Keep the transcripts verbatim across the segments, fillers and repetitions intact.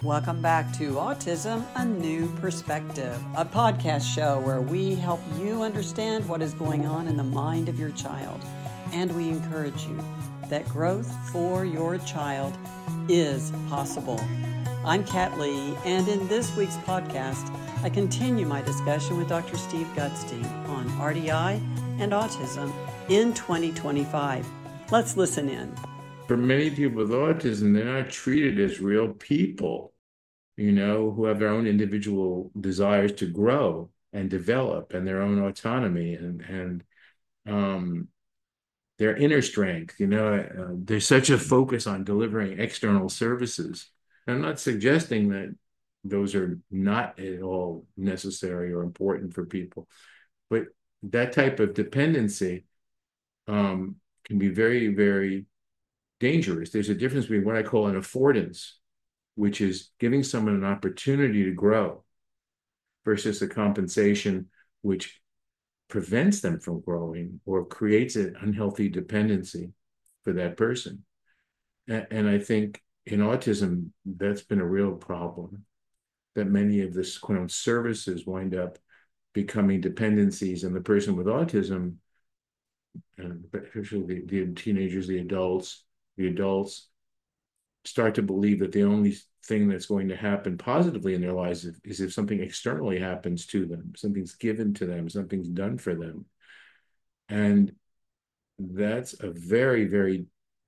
Welcome back to Autism, A New Perspective, a podcast show where we help you understand what is going on in the mind of your child. And we encourage you that growth for your child is possible. I'm Kat Lee, and in this week's podcast, I continue my discussion with Doctor Steve Gutstein on R D I and autism in twenty twenty-five. Let's listen in. For many people with autism, they're not treated as real people, you know, who have their own individual desires to grow and develop and their own autonomy and, and um, their inner strength. You know, uh, there's such a focus on delivering external services. I'm not suggesting that those are not at all necessary or important for people, but that type of dependency um, can be very, very dangerous. There's a difference between what I call an affordance, which is giving someone an opportunity to grow, versus a compensation which prevents them from growing or creates an unhealthy dependency for that person. And, and I think in autism, that's been a real problem, that many of the quote, services wind up becoming dependencies, and the person with autism, and especially the, the teenagers, the adults, the adults start to believe that the only thing that's going to happen positively in their lives is, is if something externally happens to them, something's given to them, something's done for them. And that's a very, very,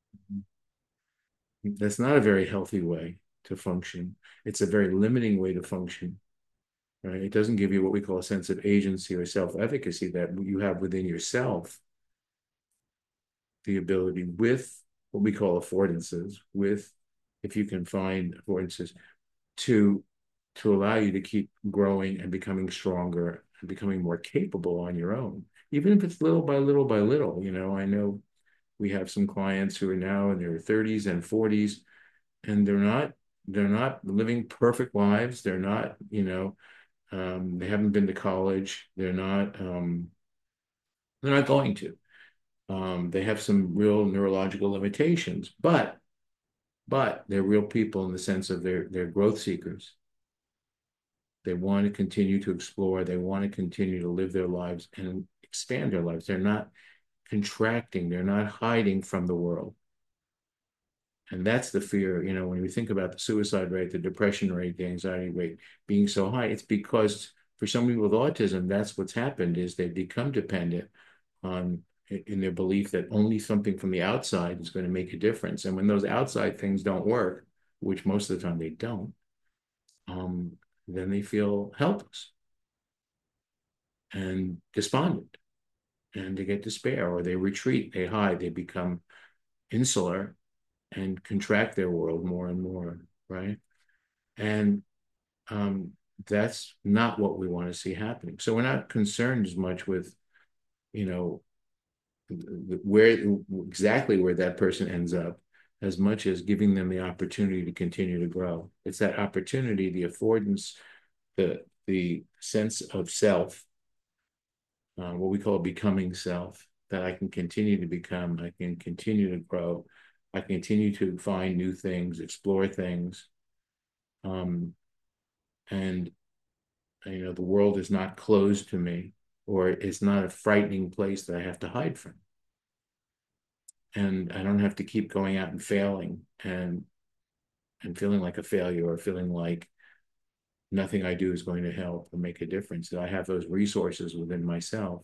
that's not a very healthy way to function. It's a very limiting way to function, right? It doesn't give you what we call a sense of agency or self-efficacy that you have within yourself, the ability with what we call affordances, with, if you can find affordances, to to allow you to keep growing and becoming stronger and becoming more capable on your own, even if it's little by little by little. You know, I know we have some clients who are now in their thirties and forties, and they're not they're not living perfect lives. They're not, you know, um, they haven't been to college. They're not um, they're not going to. Um, they have some real neurological limitations, but but they're real people in the sense of they're they're growth seekers. They want to continue to explore. They want to continue to live their lives and expand their lives. They're not contracting. They're not hiding from the world. And that's the fear, you know, when we think about the suicide rate, the depression rate, the anxiety rate being so high, it's because for somebody with autism, that's what's happened is they've become dependent on in their belief that only something from the outside is going to make a difference. And when those outside things don't work, which most of the time they don't, um, then they feel helpless and despondent, and they get despair, or they retreat, they hide, they become insular and contract their world more and more, right? And um, that's not what we want to see happening. So we're not concerned as much with, you know, where exactly where that person ends up, as much as giving them the opportunity to continue to grow. It's that opportunity, the affordance, the the sense of self, uh, what we call becoming self, that I can continue to become, I can continue to grow, I continue to find new things, explore things, um, and you know the world is not closed to me, or it's not a frightening place that I have to hide from. And I don't have to keep going out and failing and and feeling like a failure, or feeling like nothing I do is going to help or make a difference. That I have those resources within myself.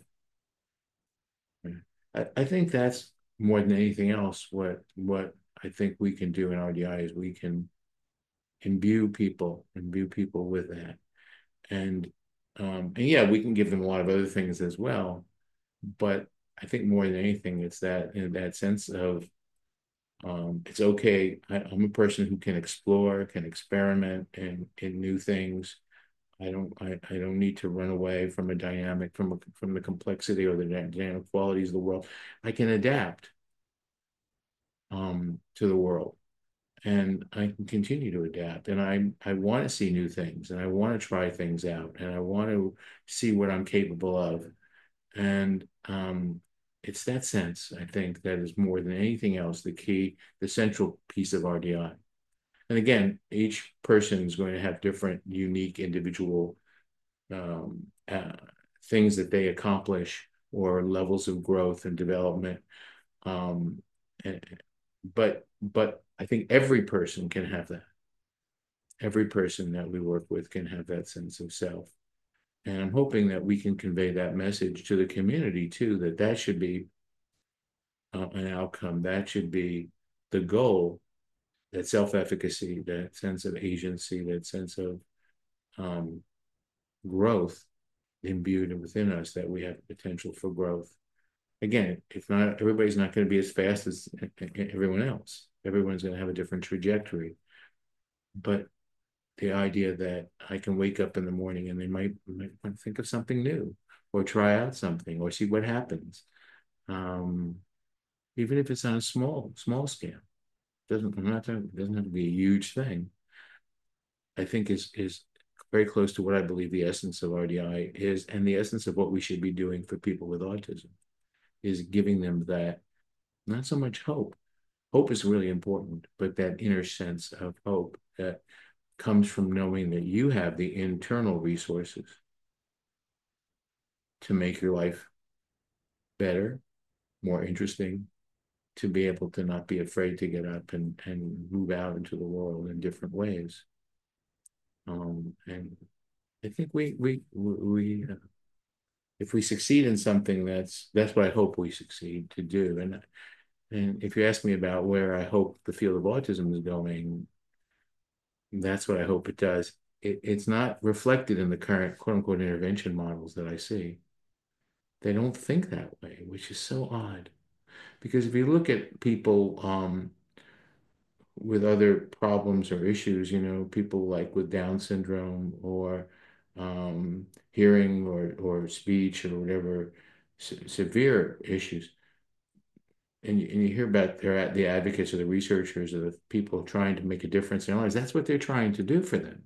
I, I think that's more than anything else what what I think we can do in R D I is we can imbue people, imbue people with that. And um, and yeah, we can give them a lot of other things as well. But I think more than anything, it's that in that sense of um, it's okay. I, I'm a person who can explore, can experiment in in new things. I don't I, I don't need to run away from a dynamic, from a, from the complexity or the dynamic qualities of the world. I can adapt um, to the world, and I can continue to adapt. And I I want to see new things, and I want to try things out, and I want to see what I'm capable of. And um, it's that sense, I think, that is more than anything else the key, the central piece of R D I. And again, each person is going to have different, unique, individual um, uh, things that they accomplish or levels of growth and development. Um, and, but but I think every person can have that. Every person that we work with can have that sense of self. And I'm hoping that we can convey that message to the community too, that that should be uh, an outcome. That should be the goal, that self-efficacy, that sense of agency, that sense of um, growth imbued within us, that we have potential for growth. Again, it's not, everybody's not going to be as fast as everyone else. Everyone's going to have a different trajectory. But the idea that I can wake up in the morning and they might, might think of something new or try out something or see what happens. Um, even if it's on a small, small scale. Doesn't, I'm not talking, it doesn't have to be a huge thing. I think is is very close to what I believe the essence of R D I is, and the essence of what we should be doing for people with autism is giving them that, not so much hope. Hope is really important, but that inner sense of hope that comes from knowing that you have the internal resources to make your life better, more interesting, to be able to not be afraid to get up and, and move out into the world in different ways. Um, and I think we we we uh, if we succeed in something, that's that's what I hope we succeed to do. And and if you ask me about where I hope the field of autism is going, that's what I hope it does. It, it's not reflected in the current quote unquote intervention models that I see. They don't think that way, which is so odd. Because if you look at people um, with other problems or issues, you know, people like with Down syndrome or um, hearing or, or speech or whatever se severe issues. And you, and you hear about they're at the advocates or the researchers or the people trying to make a difference in their lives. That's what they're trying to do for them.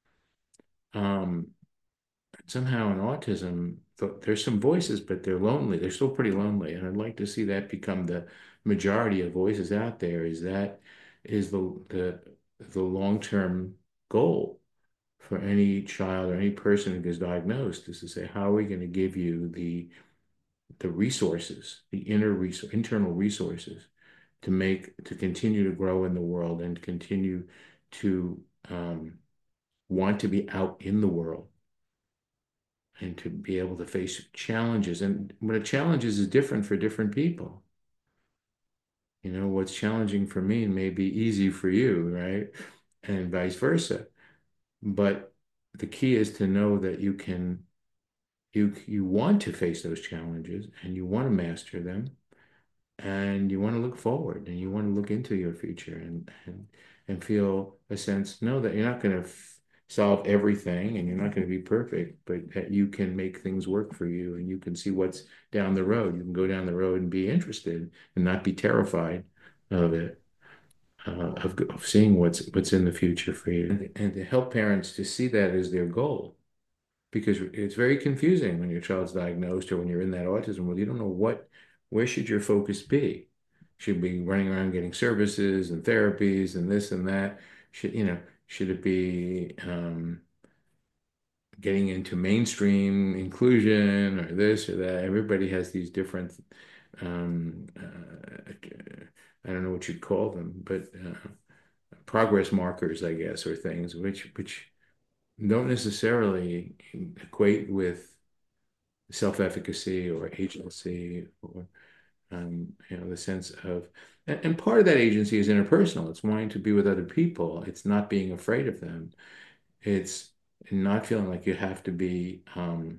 Um, somehow in autism, there's some voices, but they're lonely. They're still pretty lonely. And I'd like to see that become the majority of voices out there. Is that is the the the long-term goal for any child or any person who gets diagnosed, is to say, how are we going to give you the the resources, the inner resource, internal resources to make to continue to grow in the world and continue to um, want to be out in the world and to be able to face challenges. And what a challenge is is different for different people. You know, what's challenging for me may be easy for you, right? And vice versa. But the key is to know that you can, you you want to face those challenges and you want to master them and you want to look forward and you want to look into your future and and and feel a sense, know that you're not going to solve everything and you're not going to be perfect, but that you can make things work for you and you can see what's down the road. You can go down the road and be interested and not be terrified of it, uh, of, of seeing what's what's in the future for you, and, and to help parents to see that as their goal, because it's very confusing when your child's diagnosed or when you're in that autism world. You don't know what, where should your focus be? Should be running around getting services and therapies and this and that? Should, you know, should it be um, getting into mainstream inclusion or this or that? Everybody has these different, um, uh, I don't know what you'd call them, but uh, progress markers, I guess, or things which which don't necessarily equate with self-efficacy or agency or um, you know, the sense of, and, and part of that agency is interpersonal. It's wanting to be with other people. It's not being afraid of them. It's not feeling like you have to be, um,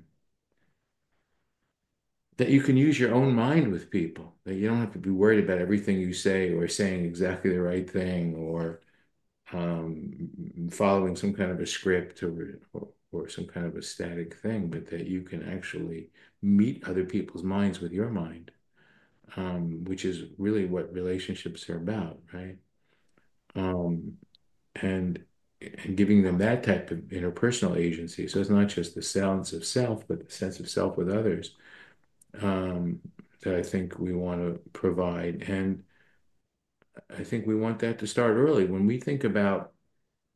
that you can use your own mind with people, that you don't have to be worried about everything you say or saying exactly the right thing or um, following some kind of a script or, or or some kind of a static thing, but that you can actually meet other people's minds with your mind, um, which is really what relationships are about, right? Um, and and giving them that type of interpersonal agency. So it's not just the sense of self, but the sense of self with others, um, that I think we want to provide. And I think we want that to start early. When we think about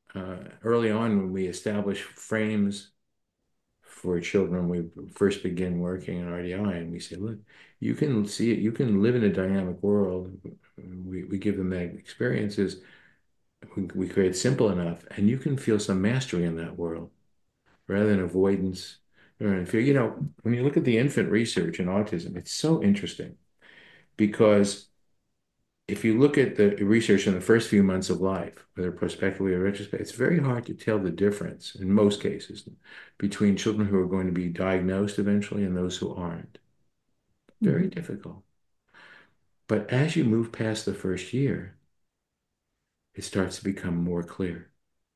uh, early on when we establish frames for children, we first begin working in R D I, and we say, look, you can see it, you can live in a dynamic world. We, we give them that experiences. We, we create simple enough, and you can feel some mastery in that world rather than avoidance. Or fear. You know, when you look at the infant research in autism, it's so interesting because if you look at the research in the first few months of life, whether prospectively or retrospectively, it's very hard to tell the difference in most cases between children who are going to be diagnosed eventually and those who aren't. Very Mhm. difficult. But as you move past the first year, it starts to become more clear.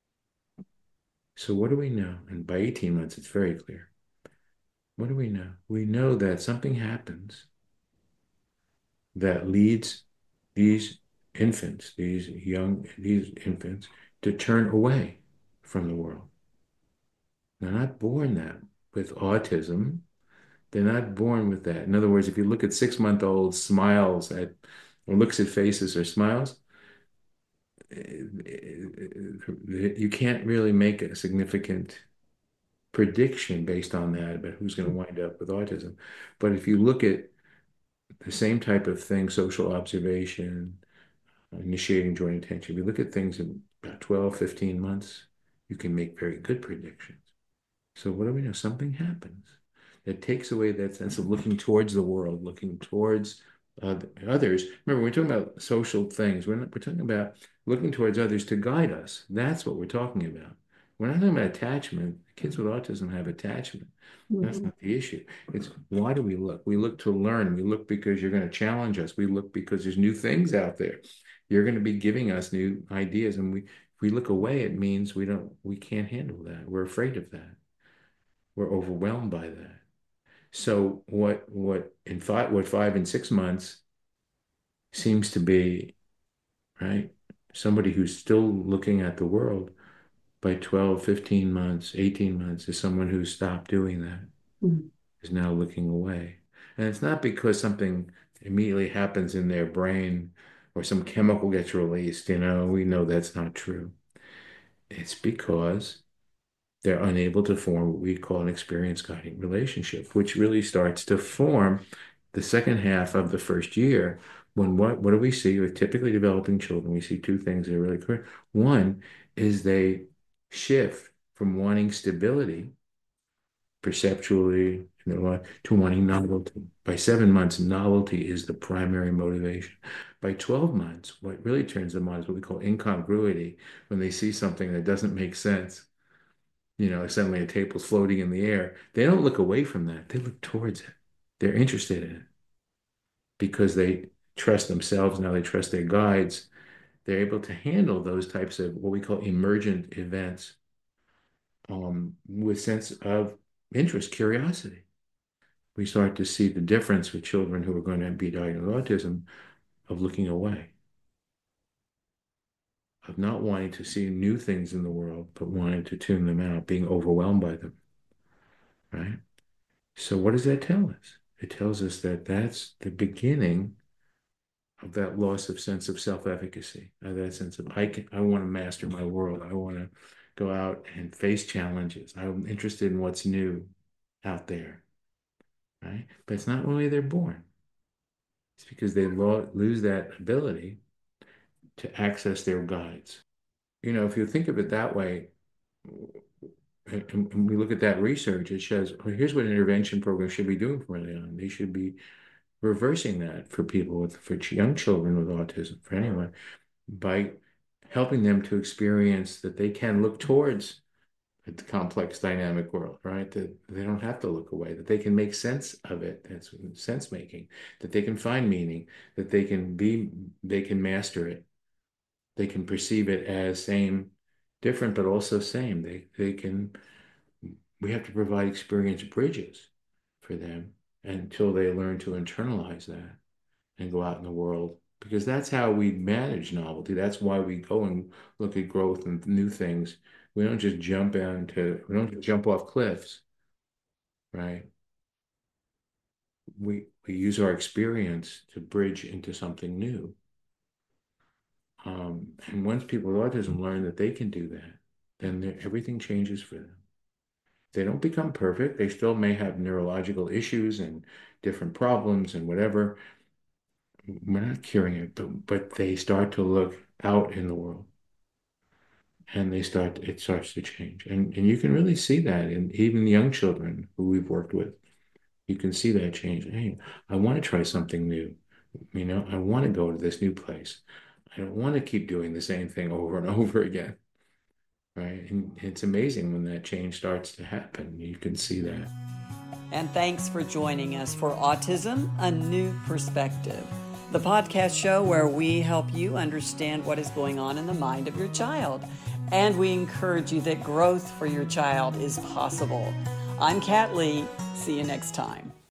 So what do we know? And by eighteen months, it's very clear. What do we know? We know that something happens that leads these infants, these young, these infants, to turn away from the world. They're not born that with autism. They're not born with that. In other words, if you look at six-month-olds smiles at or looks at faces or smiles, you can't really make a significant prediction based on that about who's going to wind up with autism. But if you look at the same type of thing, social observation, initiating joint attention, if you look at things in about twelve, fifteen months, you can make very good predictions. So what do we know? Something happens that takes away that sense of looking towards the world, looking towards uh, others. Remember, we're talking about social things. We're not, we're talking about looking towards others to guide us. That's what we're talking about. We're not talking about attachment. Kids with autism have attachment. That's Mhm. not the issue. It's why do we look? We look to learn. We look because you're going to challenge us. We look because there's new things out there. You're going to be giving us new ideas, and we if we look away, it means we don't we can't handle that. We're afraid of that. We're overwhelmed by that. So what what in five what five and six months seems to be, right? Somebody who's still looking at the world by twelve, fifteen months, eighteen months is someone who's stopped doing that, Mhm. is now looking away. And it's not because something immediately happens in their brain or some chemical gets released, you know, we know that's not true. It's because they're unable to form what we call an experience guiding relationship, which really starts to form the second half of the first year. When what what do we see with typically developing children? We see two things that are really clear. One is they shift from wanting stability perceptually, you know, to wanting novelty. By seven months, novelty is the primary motivation. By twelve months, what really turns them on is what we call incongruity, when they see something that doesn't make sense. You know, suddenly a table's floating in the air. They don't look away from that. They look towards it. They're interested in it because they trust themselves. Now they trust their guides. They're able to handle those types of what we call emergent events um, with sense of interest, curiosity. We start to see the difference with children who are going to be diagnosed with autism of looking away, of not wanting to see new things in the world, but wanting to tune them out, being overwhelmed by them, right? So what does that tell us? It tells us that that's the beginning of that loss of sense of self-efficacy, of that sense of I can, I want to master my world. I want to go out and face challenges. I'm interested in what's new out there, right? But it's not only they're born. It's because they lo lose that ability to access their guides. You know, if you think of it that way, and, and we look at that research, it shows, well, here's what intervention programs should be doing from early on. They should be reversing that for people with, for young children with autism, for anyone, by helping them to experience that they can look towards the complex dynamic world, right? That they don't have to look away, that they can make sense of it. That's sense making, that they can find meaning, that they can be, they can master it. They can perceive it as same, different, but also same. They they can, we have to provide experience bridges for them until they learn to internalize that and go out in the world because that's how we manage novelty. That's why we go and look at growth and new things. We don't just jump into, we don't just jump off cliffs, right? We we use our experience to bridge into something new. Um, and once people with autism learn that they can do that, then everything changes for them. They don't become perfect. They still may have neurological issues and different problems and whatever. We're not curing it, but but they start to look out in the world, and they start it starts to change. And and you can really see that in even young children who we've worked with. You can see that change. Hey, I want to try something new. You know, I want to go to this new place. I don't want to keep doing the same thing over and over again. Right? And it's amazing when that change starts to happen. You can see that. And thanks for joining us for Autism, A New Perspective, the podcast show where we help you understand what is going on in the mind of your child. And we encourage you that growth for your child is possible. I'm Kat Lee. See you next time.